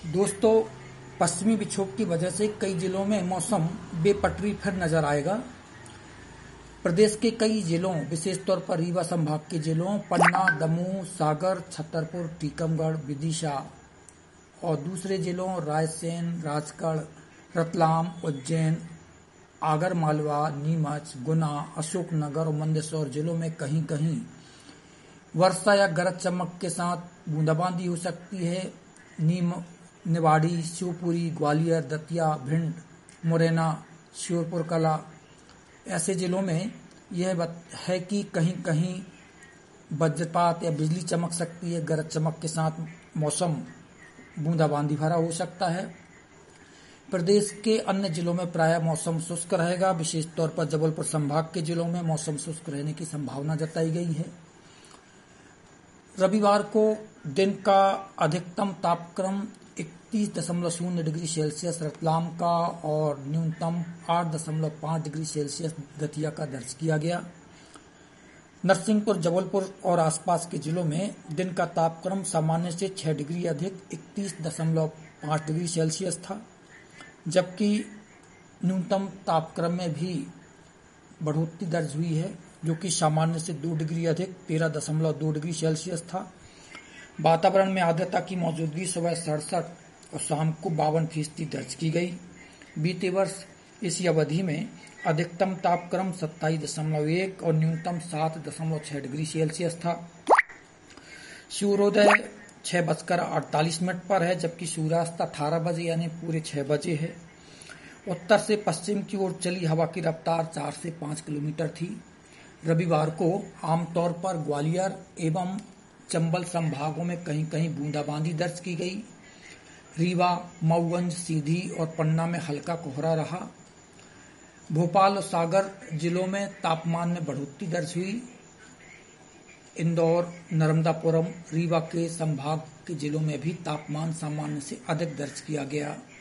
दोस्तों, पश्चिमी विक्षोभ की वजह से कई जिलों में मौसम बेपटरी फिर नजर आएगा। प्रदेश के कई जिलों, विशेष तौर पर रीवा संभाग के जिलों पन्ना, दमोह, सागर, छतरपुर, टीकमगढ़, विदिशा और दूसरे जिलों रायसेन, राजगढ़, रतलाम, उज्जैन, आगरमालवा, नीमच, गुना, अशोकनगर और मंदसौर जिलों में कहीं कहीं वर्षा या गरज चमक के साथ बूंदाबांदी हो सकती है। निवाड़ी, शिवपुरी, ग्वालियर, दतिया, भिंड, मुरैना, श्योपुर कला ऐसे जिलों में यह है कि कहीं कहीं वज्रपात या बिजली चमक सकती है। गरज चमक के साथ मौसम बूंदाबांदी भरा हो सकता है। प्रदेश के अन्य जिलों में प्रायः मौसम शुष्क रहेगा। विशेष तौर पर जबलपुर संभाग के जिलों में मौसम शुष्क रहने की संभावना जताई गई है। रविवार को दिन का अधिकतम तापक्रम 31.0 डिग्री सेल्सियस रतलाम का और न्यूनतम 8.5 डिग्री सेल्सियस दतिया का दर्ज किया गया। नरसिंहपुर, जबलपुर और आसपास के जिलों में दिन का तापक्रम सामान्य से 6 डिग्री अधिक 31.5 डिग्री सेल्सियस था, जबकि न्यूनतम तापक्रम में भी बढ़ोतरी दर्ज हुई है, जो कि सामान्य से 2 डिग्री अधिक 13.2 डिग्री सेल्सियस था। वातावरण में आर्द्रता की मौजूदगी सुबह 67 और शाम को 52% दर्ज की गई। बीते वर्ष इसी अवधि में अधिकतम तापक्रम 27.1 और न्यूनतम 7.6 डिग्री सेल्सियस था। सूर्योदय 6:48 पर है, जबकि सूर्यास्त 18 बजे यानी पूरे 6 बजे है। उत्तर से पश्चिम की ओर चली हवा की रफ्तार 4 से 5 किलोमीटर थी। रविवार को आमतौर पर ग्वालियर एवं चंबल संभागों में कहीं कहीं बूंदाबांदी दर्ज की गई। रीवा, मऊगंज, सीधी और पन्ना में हल्का कोहरा रहा। भोपाल और सागर जिलों में तापमान में बढ़ोतरी दर्ज हुई। इंदौर, नर्मदापुरम, रीवा के संभाग के जिलों में भी तापमान सामान्य से अधिक दर्ज किया गया।